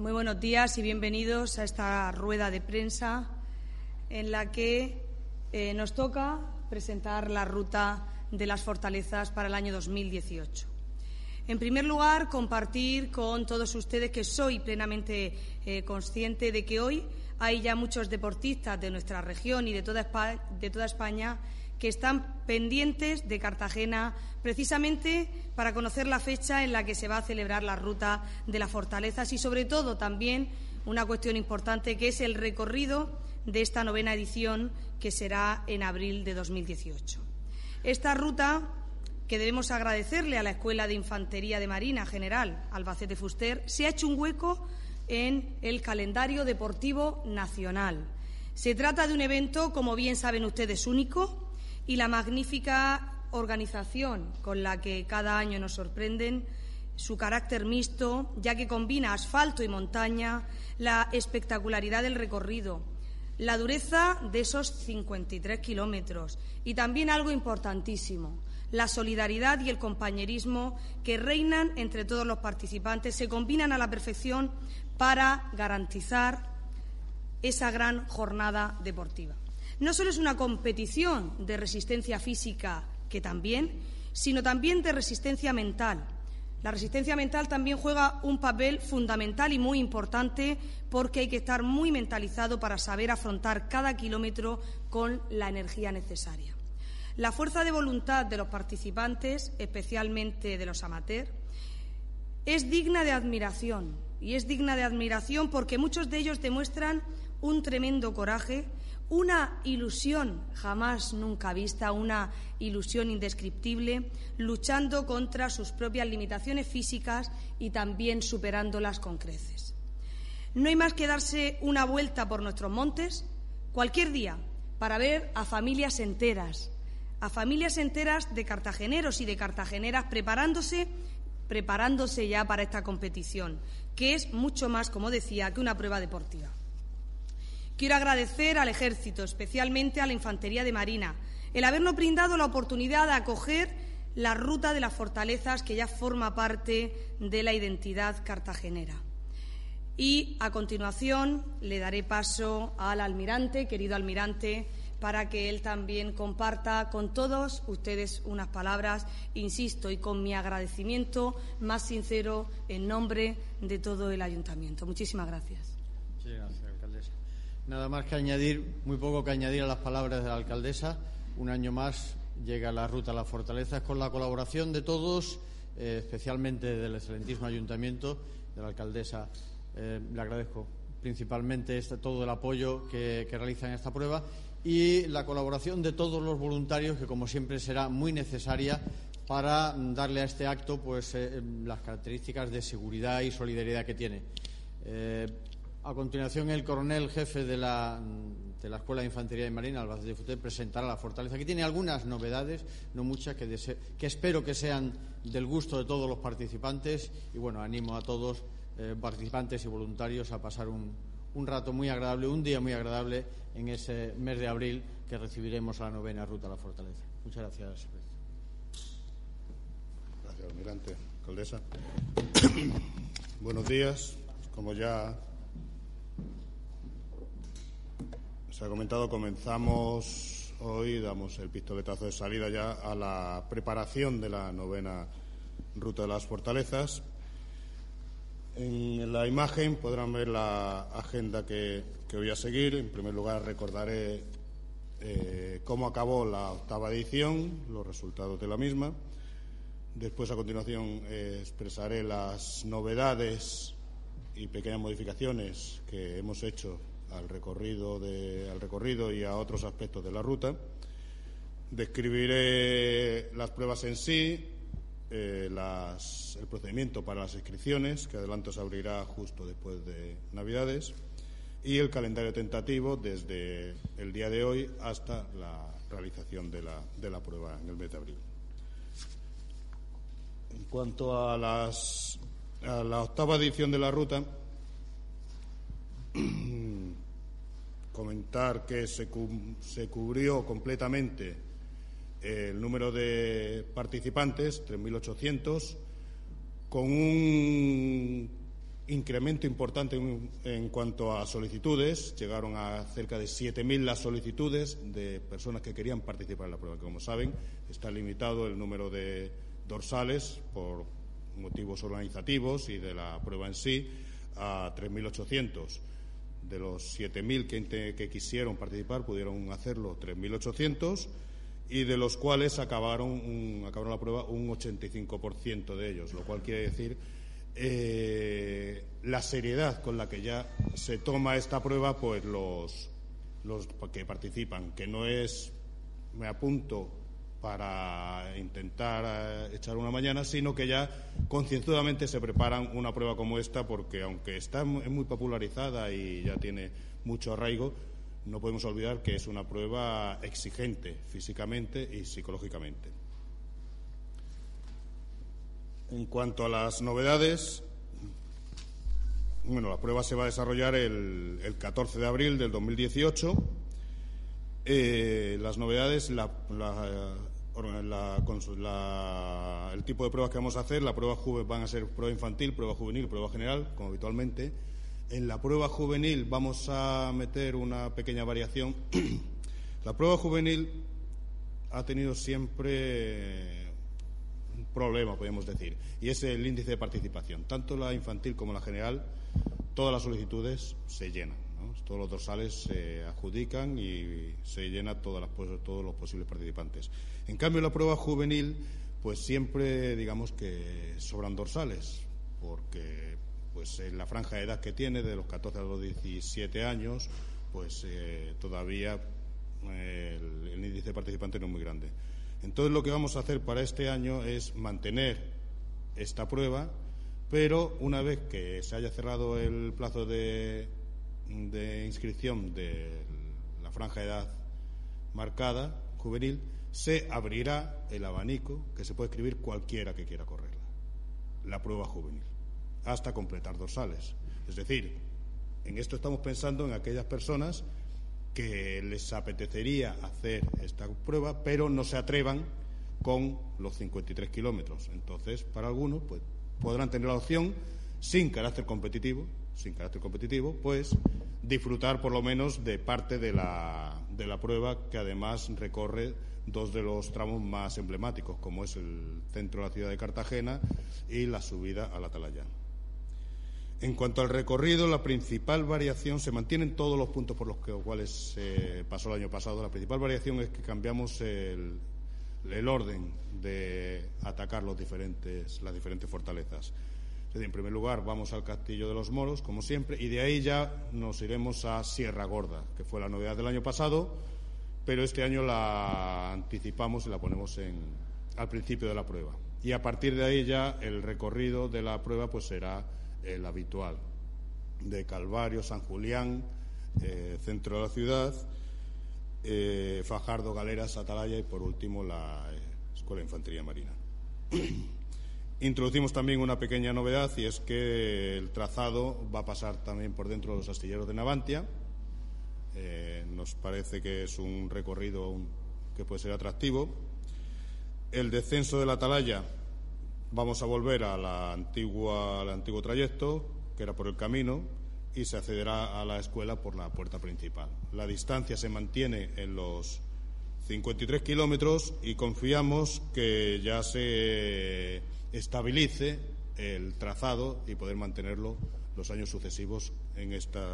Muy buenos días y bienvenidos a esta rueda de prensa en la que nos toca presentar la ruta de las fortalezas para el año 2018. En primer lugar, compartir con todos ustedes que soy plenamente consciente de que hoy hay ya muchos deportistas de nuestra región y de toda España que están pendientes de Cartagena precisamente para conocer la fecha en la que se va a celebrar la ruta de las fortalezas y, sobre todo, también una cuestión importante que es el recorrido de esta 9ª edición que será en abril de 2018. Esta ruta, que debemos agradecerle a la Escuela de Infantería de Marina General Albacete Fuster, se ha hecho un hueco en el calendario deportivo nacional. Se trata de un evento, como bien saben ustedes, único, y la magnífica organización con la que cada año nos sorprenden, su carácter mixto, ya que combina asfalto y montaña, la espectacularidad del recorrido, la dureza de esos 53 kilómetros y también algo importantísimo, la solidaridad y el compañerismo que reinan entre todos los participantes se combinan a la perfección para garantizar esa gran jornada deportiva. No solo es una competición de resistencia física, que también, sino también de resistencia mental. La resistencia mental también juega un papel fundamental y muy importante porque hay que estar muy mentalizado para saber afrontar cada kilómetro con la energía necesaria. La fuerza de voluntad de los participantes, especialmente de los amateurs, es digna de admiración. Y es digna de admiración porque muchos de ellos demuestran un tremendo coraje, una ilusión jamás nunca vista, una ilusión indescriptible, luchando contra sus propias limitaciones físicas y también superándolas con creces. No hay más que darse una vuelta por nuestros montes cualquier día para ver a familias enteras de cartageneros y de cartageneras preparándose ya para esta competición, que es mucho más, como decía, que una prueba deportiva. Quiero agradecer al Ejército, especialmente a la Infantería de Marina, el habernos brindado la oportunidad de acoger la ruta de las fortalezas, que ya forma parte de la identidad cartagenera. Y, a continuación, le daré paso al almirante, querido almirante, para que él también comparta con todos ustedes unas palabras, insisto, y con mi agradecimiento más sincero en nombre de todo el Ayuntamiento. Muchísimas gracias. Sí, gracias, alcaldesa. Nada más que añadir, muy poco que añadir a las palabras de la alcaldesa. Un año más llega la ruta a las fortalezas con la colaboración de todos, especialmente del excelentísimo Ayuntamiento, de la alcaldesa. Le agradezco principalmente todo el apoyo que realizan en esta prueba y la colaboración de todos los voluntarios, que como siempre será muy necesaria para darle a este acto pues las características de seguridad y solidaridad que tiene. A continuación, el coronel jefe de la Escuela de Infantería de Marina, Albacete Fuster, presentará la fortaleza, que tiene algunas novedades, no muchas, que espero que sean del gusto de todos los participantes. Y bueno, animo a todos, participantes y voluntarios, a pasar un rato muy agradable, un día muy agradable en ese mes de abril que recibiremos a la 9ª ruta a la fortaleza. Muchas gracias. Gracias, almirante. Alcaldesa. Buenos días. Como ya se ha comentado, comenzamos hoy, damos el pistoletazo de salida ya a la preparación de la 9ª ruta de las fortalezas. En la imagen podrán ver la agenda que voy a seguir. En primer lugar, recordaré cómo acabó la 8ª edición, los resultados de la misma. Después, a continuación, expresaré las novedades y pequeñas modificaciones que hemos hecho al recorrido y a otros aspectos de la ruta. Describiré las pruebas en sí, el procedimiento para las inscripciones, que adelanto se abrirá justo después de Navidades, y el calendario tentativo desde el día de hoy hasta la realización de la prueba en el mes de abril. En cuanto a la 8ª edición de la ruta, comentar que se cubrió completamente el número de participantes, 3.800, con un incremento importante en cuanto a solicitudes. Llegaron a cerca de 7.000 las solicitudes de personas que querían participar en la prueba, que, como saben, está limitado el número de dorsales por motivos organizativos y de la prueba en sí a 3.800. De los 7.000 que quisieron participar, pudieron hacerlo 3.800, y de los cuales acabaron la prueba un 85% de ellos, lo cual quiere decir la seriedad con la que ya se toma esta prueba, pues los que participan, que no es me apunto para intentar echar una mañana, sino que ya concienzudamente se preparan una prueba como esta, porque aunque es muy popularizada y ya tiene mucho arraigo, no podemos olvidar que es una prueba exigente físicamente y psicológicamente. En cuanto a las novedades, bueno, la prueba se va a desarrollar el 14 de abril del 2018. Las novedades, el tipo de pruebas que vamos a hacer, la prueba van a ser prueba infantil, prueba juvenil, prueba general, como habitualmente. En la prueba juvenil vamos a meter una pequeña variación. La prueba juvenil ha tenido siempre un problema, podemos decir, y es el índice de participación. Tanto la infantil como la general, todas las solicitudes se llenan, ¿no? Todos los dorsales se adjudican y se llena todos los posibles participantes. En cambio, en la prueba juvenil, pues siempre digamos que sobran dorsales, porque pues en la franja de edad que tiene, de los 14 a los 17 años, pues todavía el índice de participantes no es muy grande. Entonces, lo que vamos a hacer para este año es mantener esta prueba, pero una vez que se haya cerrado el plazo de inscripción de la franja de edad marcada, juvenil, se abrirá el abanico que se puede escribir cualquiera que quiera correrla, la prueba juvenil, hasta completar dorsales. Es decir, en esto estamos pensando en aquellas personas que les apetecería hacer esta prueba, pero no se atrevan con los 53 kilómetros. Entonces, para algunos, pues podrán tener la opción, sin carácter competitivo, pues disfrutar por lo menos de parte de la prueba, que además recorre dos de los tramos más emblemáticos, como es el centro de la ciudad de Cartagena y la subida a la Atalaya. En cuanto al recorrido, la principal variación, se mantienen todos los puntos por los cuales se pasó el año pasado. La principal variación es que cambiamos el orden de atacar las diferentes fortalezas. Es decir, en primer lugar vamos al Castillo de los Moros, como siempre, y de ahí ya nos iremos a Sierra Gorda, que fue la novedad del año pasado, pero este año la anticipamos y la ponemos al principio de la prueba. Y a partir de ahí ya el recorrido de la prueba pues será el habitual, de Calvario, San Julián, centro de la ciudad, Fajardo, Galeras, Atalaya y por último la Escuela de Infantería Marina. Introducimos también una pequeña novedad, y es que el trazado va a pasar también por dentro de los astilleros de Navantia. Nos parece que es un recorrido que puede ser atractivo. El descenso de la Atalaya, vamos a volver al antiguo trayecto, que era por el camino, y se accederá a la escuela por la puerta principal. La distancia se mantiene en los 53 kilómetros y confiamos que ya se estabilice el trazado y poder mantenerlo los años sucesivos en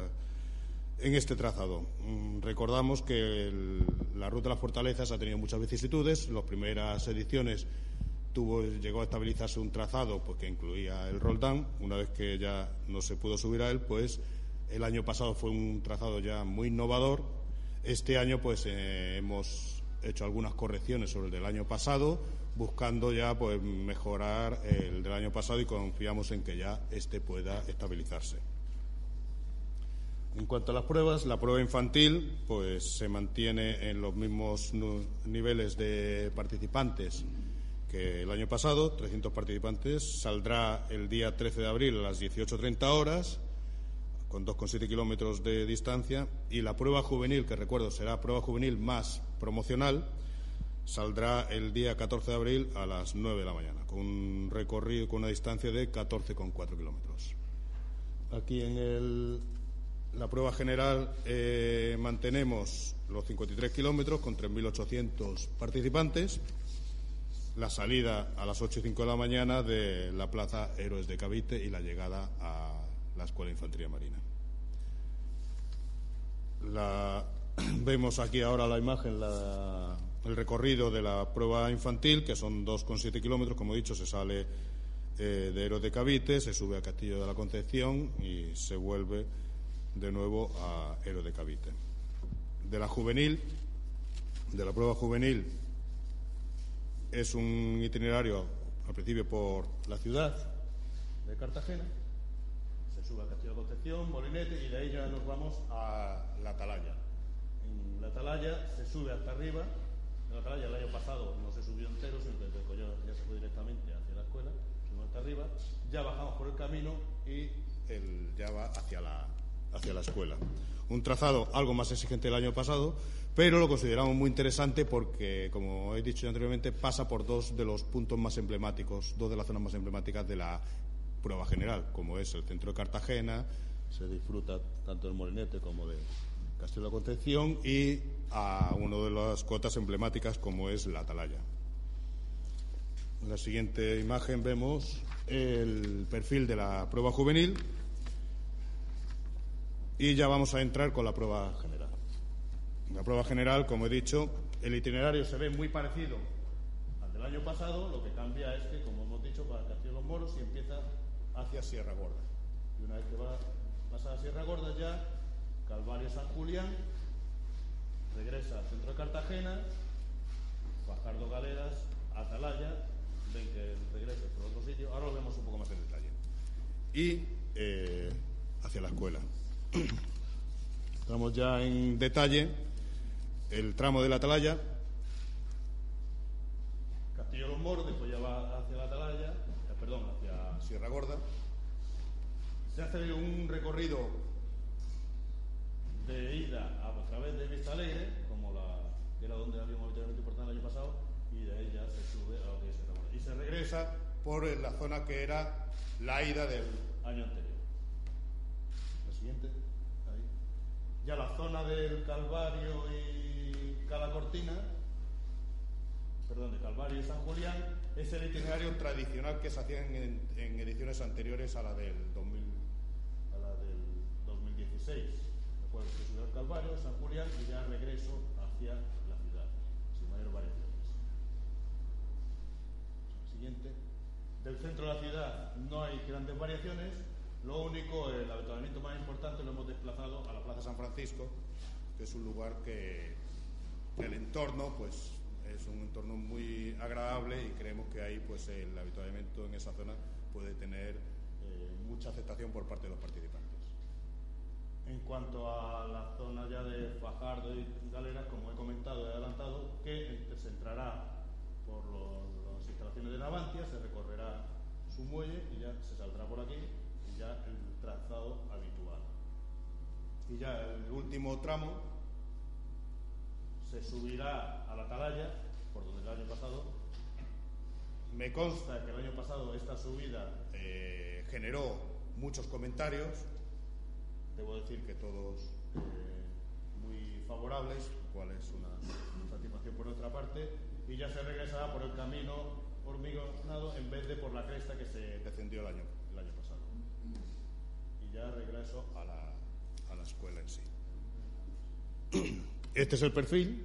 este trazado. Recordamos que la ruta de las fortalezas ha tenido muchas vicisitudes. Las primeras ediciones llegó a estabilizarse un trazado pues, que incluía el Roldán. Una vez que ya no se pudo subir a él, pues el año pasado fue un trazado ya muy innovador. Este año pues hemos hecho algunas correcciones sobre el del año pasado, buscando ya pues mejorar el del año pasado, y confiamos en que ya este pueda estabilizarse. En cuanto a las pruebas, la prueba infantil pues se mantiene en los mismos niveles de participantes que el año pasado, 300 participantes. Saldrá el día 13 de abril a las 18:30 horas, con 2,7 kilómetros de distancia. Y la prueba juvenil, que recuerdo será prueba juvenil más promocional, saldrá el día 14 de abril a las 9 de la mañana, con un recorrido con una distancia de 14,4 kilómetros. Aquí en la prueba general mantenemos los 53 kilómetros con 3.800 participantes. La salida a las 8:05 de la mañana de la Plaza Héroes de Cavite y la llegada a la Escuela de Infantería Marina. Vemos aquí ahora la imagen, el recorrido de la prueba infantil, que son 2,7 kilómetros. Como he dicho, se sale de Héroes de Cavite, se sube a Castillo de la Concepción y se vuelve de nuevo a Héroes de Cavite. De la prueba juvenil, es un itinerario al principio por la ciudad de Cartagena, se sube a Castillo de la Concepción, Molinete, y de ahí ya nos vamos a la Atalaya. En la Atalaya se sube hasta arriba. En la Atalaya el año pasado no se subió entero, sino que desde Collado ya se fue directamente hacia la escuela, subimos hasta arriba, ya bajamos por el camino y ya va hacia la escuela. Un trazado algo más exigente del año pasado, pero lo consideramos muy interesante porque, como he dicho anteriormente, pasa por dos de los puntos más emblemáticos, dos de las zonas más emblemáticas de la prueba general, como es el centro de Cartagena, se disfruta tanto del Molinete como de Castillo de la Concepción, y a una de las cotas emblemáticas como es la Atalaya. En la siguiente imagen vemos el perfil de la prueba juvenil y ya vamos a entrar con la prueba general. En la prueba general, como he dicho, el itinerario se ve muy parecido al del año pasado. Lo que cambia es que, como hemos dicho, para Castillo de los Moros y empieza hacia Sierra Gorda. Y una vez que pasa a Sierra Gorda, ya Calvario San Julián, regresa al centro de Cartagena, Fajardo Galeras, Atalaya, ven que regresa por otro sitio, ahora lo vemos un poco más en detalle. Y hacia la escuela. Entramos ya en detalle el tramo de la Atalaya, Castillo de los Moros, después ya va hacia la Atalaya, hacia Sierra Gorda. Se hace un recorrido de ida a través de Vista Alegre, que era donde habíamos habitualmente portado el año pasado, y de ahí ya se sube a lo que es Sierra Gorda. Y se regresa por la zona que era la ida del año anterior. La siguiente, ahí. Ya la zona del Calvario y Calacortina, de Calvario y San Julián, es el itinerario tradicional que se hacía en ediciones anteriores a la del 2016. Después se subió al Calvario, San Julián, y ya regreso hacia la ciudad, sin mayores variaciones. Siguiente. Del centro de la ciudad no hay grandes variaciones. Lo único, el avituallamiento más importante lo hemos desplazado a la Plaza San Francisco, que es un lugar que el entorno, pues, es un entorno muy agradable, y creemos que ahí, pues, el avituallamiento en esa zona puede tener mucha aceptación por parte de los participantes. En cuanto a la zona ya de Fajardo y Galeras, como he comentado, he adelantado que se entrará por las instalaciones de Navantia, se recorrerá su muelle y ya se saldrá por aquí, y ya el trazado habitual. Y ya el último tramo se subirá a la Atalaya, por donde el año pasado. Me consta que el año pasado esta subida generó muchos comentarios. Debo decir que todos muy favorables, lo cual es una satisfacción por nuestra parte, y ya se regresará por el camino hormigonado en vez de por la cresta que se descendió el año pasado. Y ya regreso a la escuela en sí. Este es el perfil,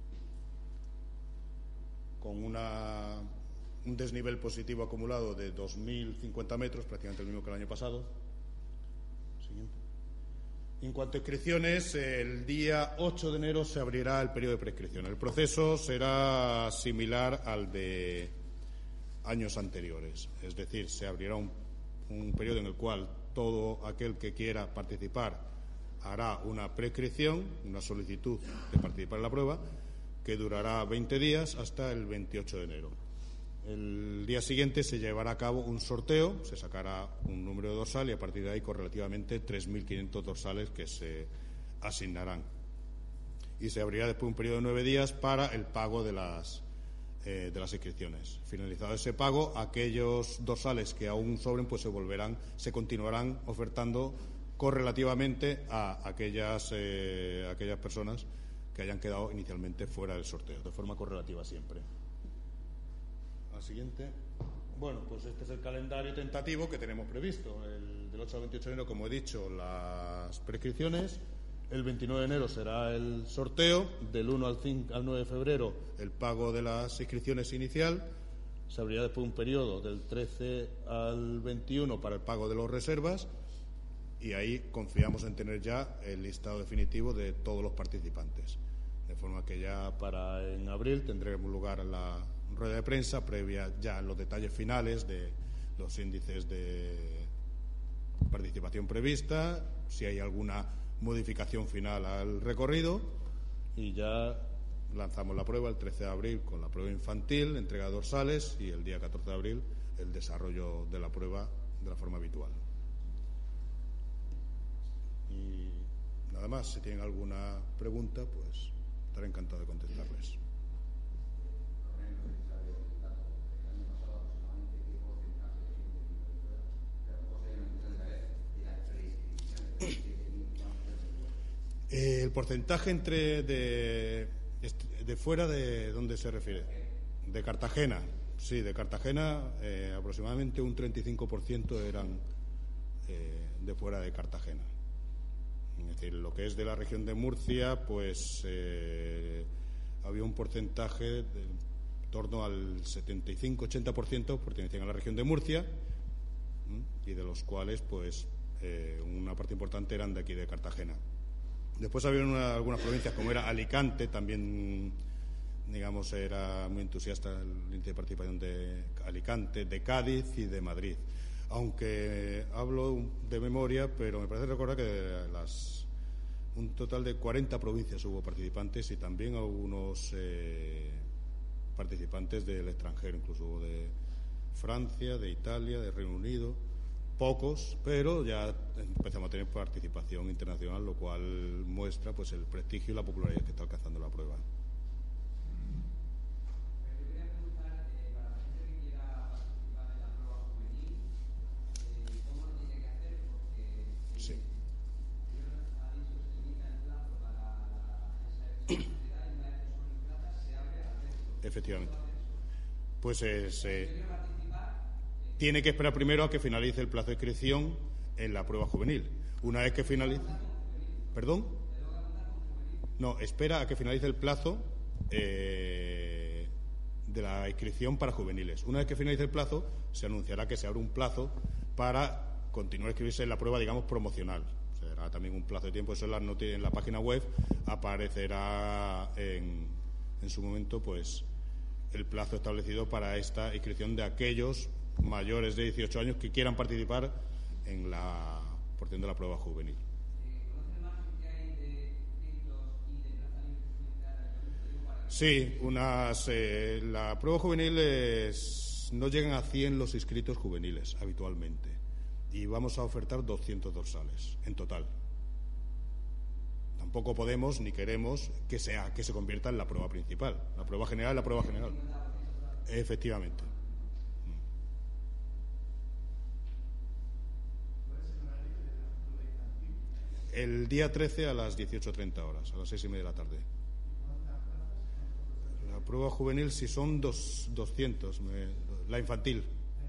con un desnivel positivo acumulado de 2.050 metros, prácticamente el mismo que el año pasado. Siguiente. En cuanto a inscripciones, el día 8 de enero se abrirá el periodo de prescripción. El proceso será similar al de años anteriores, es decir, se abrirá un periodo en el cual todo aquel que quiera participar hará una prescripción, una solicitud de participar en la prueba, que durará 20 días hasta el 28 de enero. El día siguiente se llevará a cabo un sorteo, se sacará un número de dorsal y a partir de ahí correlativamente 3.500 dorsales que se asignarán. Y se abrirá después un periodo de 9 días para el pago de las de las inscripciones. Finalizado ese pago, aquellos dorsales que aún sobren pues se continuarán ofertando correlativamente a aquellas personas que hayan quedado inicialmente fuera del sorteo, de forma correlativa siempre. La siguiente. Bueno, pues este es el calendario tentativo que tenemos previsto. Del 8 al 28 de enero, como he dicho, las prescripciones. El 29 de enero será el sorteo. Del 1 al 9 de febrero, el pago de las inscripciones inicial. Se abrirá después un periodo del 13 al 21 para el pago de las reservas. Y ahí confiamos en tener ya el listado definitivo de todos los participantes. De forma que ya en abril tendremos lugar la rueda de prensa previa ya a los detalles finales de los índices de participación prevista, si hay alguna modificación final al recorrido, y ya lanzamos la prueba el 13 de abril con la prueba infantil, entrega de dorsales, y el día 14 de abril el desarrollo de la prueba de la forma habitual. Y nada más, si tienen alguna pregunta, pues estaré encantado de contestarles. El porcentaje de fuera, ¿de dónde se refiere? De Cartagena. Sí, de Cartagena aproximadamente un 35% eran de fuera de Cartagena. Es decir, lo que es de la región de Murcia, pues había un porcentaje de en torno al 75-80% pertenecían a la región de Murcia, y de los cuales, pues, una parte importante eran de aquí de Cartagena. Después había algunas provincias, como era Alicante, también, digamos, era muy entusiasta el índice de participación de Alicante, de Cádiz y de Madrid. Aunque hablo de memoria, pero me parece recordar que un total de 40 provincias hubo participantes, y también algunos participantes del extranjero, incluso hubo de Francia, de Italia, de Reino Unido. Pocos, pero ya empezamos a tener participación internacional, lo cual muestra, pues, el prestigio y la popularidad que está alcanzando la prueba. Sí. Efectivamente. Pues tiene que esperar primero a que finalice el plazo de inscripción en la prueba juvenil. Una vez que finalice... ¿Perdón? No, espera a que finalice el plazo de la inscripción para juveniles. Una vez que finalice el plazo, se anunciará que se abre un plazo para continuar a inscribirse en la prueba, digamos, promocional. Será también un plazo de tiempo. Eso en la página web aparecerá en su momento, pues, el plazo establecido para esta inscripción de aquellos mayores de 18 años que quieran participar en la porción de la prueba juvenil. Sí, la prueba juvenil no llegan a 100 los inscritos juveniles habitualmente, y vamos a ofertar 200 dorsales en total. Tampoco podemos ni queremos que se convierta en la prueba principal. La prueba general es la prueba general. Efectivamente. El día 13 a las 18:30 horas, a las 6:30 de la tarde. La prueba juvenil, si son 200, la infantil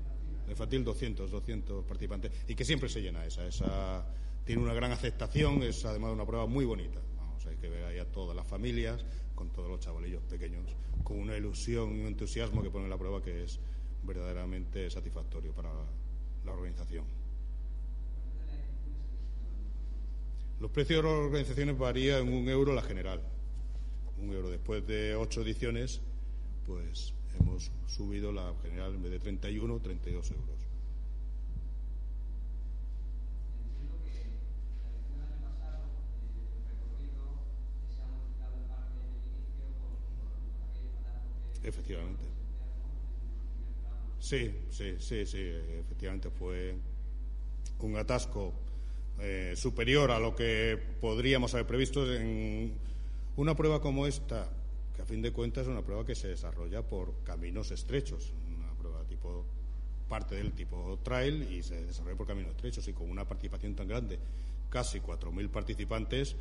200 participantes, y que siempre se llena esa tiene una gran aceptación, es además una prueba muy bonita. Hay que ver ahí a todas las familias, con todos los chavalillos pequeños, con una ilusión y un entusiasmo que ponen la prueba, que es verdaderamente satisfactorio para la organización. Los precios de las organizaciones varían en €1 la general. €1. Después de 8 ediciones, pues hemos subido la general, en vez de 31, 32 euros. Efectivamente. Sí, efectivamente fue un atasco superior a lo que podríamos haber previsto. En una prueba como esta, que a fin de cuentas es una prueba que se desarrolla por caminos estrechos, una prueba tipo parte del tipo trail y se desarrolla por caminos estrechos, y con una participación tan grande, casi 4.000 participantes,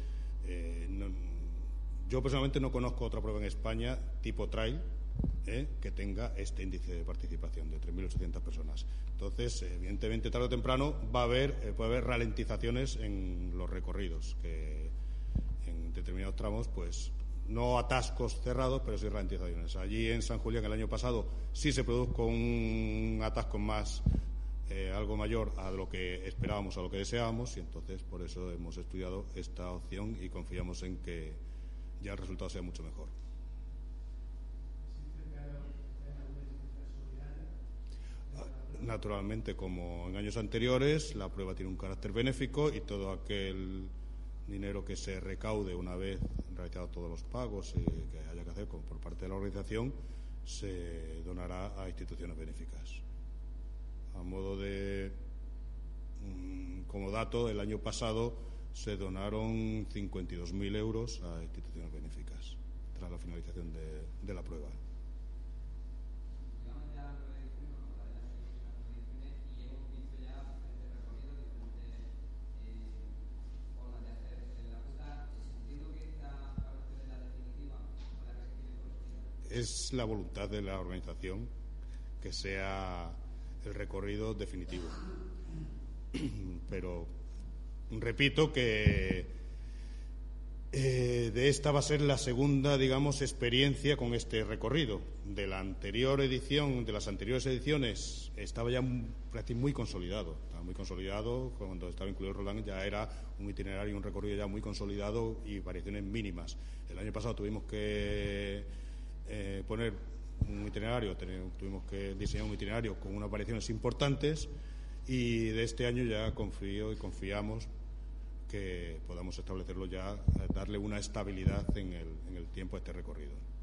yo personalmente no conozco otra prueba en España tipo trail que tenga este índice de participación de 3.800 personas. Entonces, evidentemente, tarde o temprano puede haber ralentizaciones en los recorridos, que en determinados tramos, pues no atascos cerrados, pero sí ralentizaciones. Allí en San Julián el año pasado sí se produjo un atasco más algo mayor a lo que esperábamos, a lo que deseábamos, y entonces por eso hemos estudiado esta opción y confiamos en que ya el resultado sea mucho mejor. Naturalmente, como en años anteriores, la prueba tiene un carácter benéfico y todo aquel dinero que se recaude una vez realizados todos los pagos que haya que hacer por parte de la organización se donará a instituciones benéficas. A modo de como dato, el año pasado se donaron 52.000 euros a instituciones benéficas tras la finalización de la prueba. Es la voluntad de la organización que sea el recorrido definitivo. Pero repito que de esta va a ser la segunda, digamos, experiencia con este recorrido. De la anterior edición, de las anteriores ediciones, estaba ya muy consolidado. Estaba muy consolidado, cuando estaba incluido Roland ya era un itinerario y un recorrido ya muy consolidado y variaciones mínimas. El año pasado tuvimos que poner un itinerario, tuvimos que diseñar un itinerario con unas variaciones importantes, y de este año ya confío y confiamos que podamos establecerlo ya, darle una estabilidad en el tiempo a este recorrido.